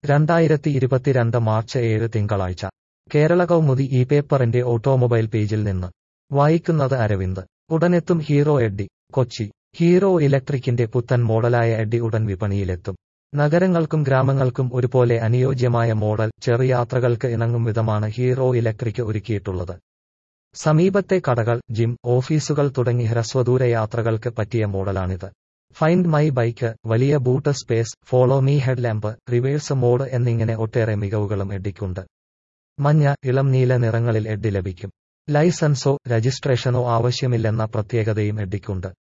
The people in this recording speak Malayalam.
2022 മാർച്ച് 7 തിങ്കളാഴ്ച കേരള കൗമുദി ഈ പേപ്പറിന്റെ ഓട്ടോമൊബൈൽ പേജിൽ നിന്ന് വായിക്കുന്നത് അരവിന്ദ്. ഉടനെത്തും ഹീറോ എഡ്ഡി. കൊച്ചി. ഹീറോ ഇലക്ട്രിക്കിന്റെ പുത്തൻ മോഡലായ എഡ്ഡി ഉടൻ വിപണിയിലെത്തും. നഗരങ്ങൾക്കും ഗ്രാമങ്ങൾക്കും ഒരുപോലെ അനുയോജ്യമായ മോഡൽ, ചെറുയാത്രകൾക്ക് ഇണങ്ങും വിധമാണ് ഹീറോ ഇലക്ട്രിക് ഒരുക്കിയിട്ടുള്ളത്. സമീപത്തെ കടകൾ, ജിം, ഓഫീസുകൾ തുടങ്ങി ഹ്രസ്വദൂര യാത്രകൾക്ക് പറ്റിയ മോഡലാണിത്. ഫൈൻഡ് മൈ ബൈക്ക്, വലിയ boot space, follow me headlamp, reverse mode എന്നിങ്ങനെ ഒട്ടേറെ മികവുകളും എഡ്ഡിക്കുണ്ട്. മഞ്ഞ, ഇളം നീല നിറങ്ങളിൽ എഡ്ഡി ലഭിക്കും. ലൈസൻസോ രജിസ്ട്രേഷനോ ആവശ്യമില്ലെന്ന പ്രത്യേകതയും എഡ്ഡിക്കുണ്ട്.